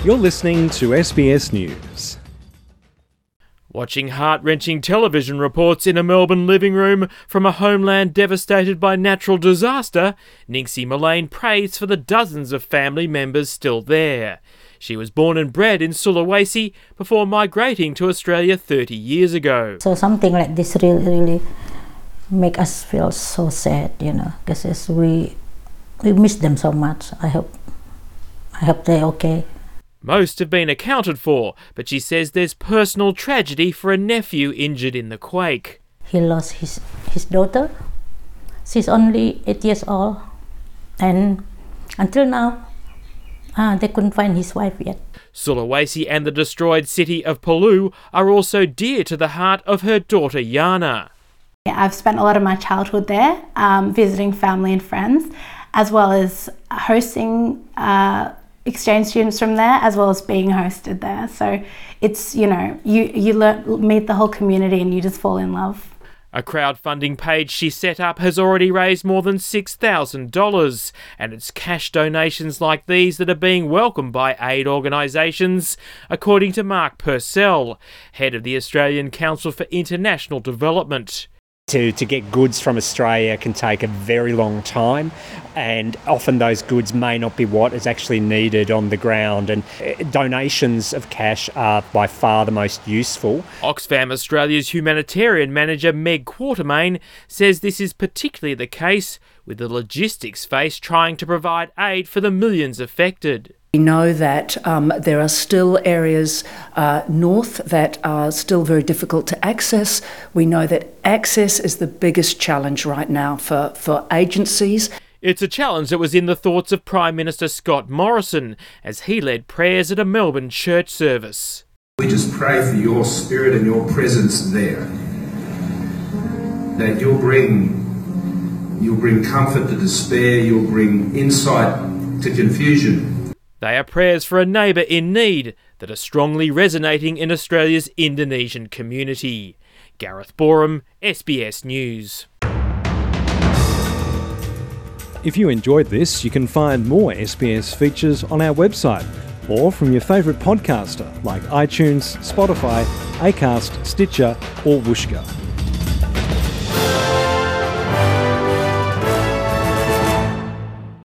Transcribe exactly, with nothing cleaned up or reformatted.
You're listening to S B S News. Watching heart-wrenching television reports in a Melbourne living room from a homeland devastated by natural disaster, Ningsi Mullane prays for the dozens of family members still there. She was born and bred in Sulawesi before migrating to Australia thirty years ago. So something like this really, really make us feel so sad, you know, because we we miss them so much. I hope, I hope they're okay. Most have been accounted for, but she says there's personal tragedy for a nephew injured in the quake. He lost his, his daughter. She's only eight years old. And until now, uh, they couldn't find his wife yet. Sulawesi and the destroyed city of Palu are also dear to the heart of her daughter Yana. I've spent a lot of my childhood there, um, visiting family and friends, as well as hosting uh, exchange students from there, as well as being hosted there. So it's, you know, you, you learn, meet the whole community and you just fall in love. A crowdfunding page she set up has already raised more than six thousand dollars, and it's cash donations like these that are being welcomed by aid organisations, according to Mark Purcell, head of the Australian Council for International Development. To, to get goods from Australia can take a very long time, and often those goods may not be what is actually needed on the ground, and donations of cash are by far the most useful. Oxfam Australia's humanitarian manager Meg Quartermain says this is particularly the case with the logistics faced trying to provide aid for the millions affected. We know that um, there are still areas uh, north that are still very difficult to access. We know that access is the biggest challenge right now for, for agencies. It's a challenge that was in the thoughts of Prime Minister Scott Morrison as he led prayers at a Melbourne church service. We just pray for your spirit and your presence there, that you'll bring, you'll bring comfort to despair, you'll bring insight to confusion. They are prayers for a neighbour in need that are strongly resonating in Australia's Indonesian community. Gareth Borum, S B S News. If you enjoyed this, you can find more S B S features on our website or from your favourite podcaster like iTunes, Spotify, Acast, Stitcher or Whooshkaa.